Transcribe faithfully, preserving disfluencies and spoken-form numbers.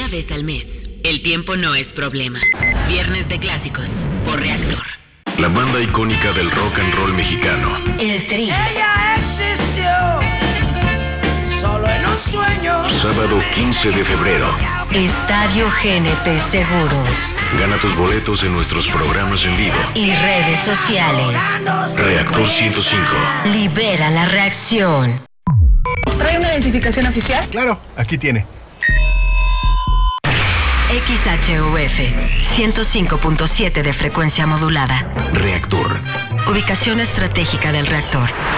vez al mes. El tiempo no es problema. Viernes de clásicos por Reactor. La banda icónica del rock and roll mexicano. El Tri. Ella existió solo en un sueño. Sábado quince de febrero. Estadio G N P Seguros. Gana tus boletos en nuestros programas en vivo y redes sociales. Reactor ciento cinco. Libera la reacción. ¿Trae una identificación oficial? Claro, aquí tiene. X H U F ciento cinco punto siete de frecuencia modulada. Reactor. Ubicación estratégica del reactor.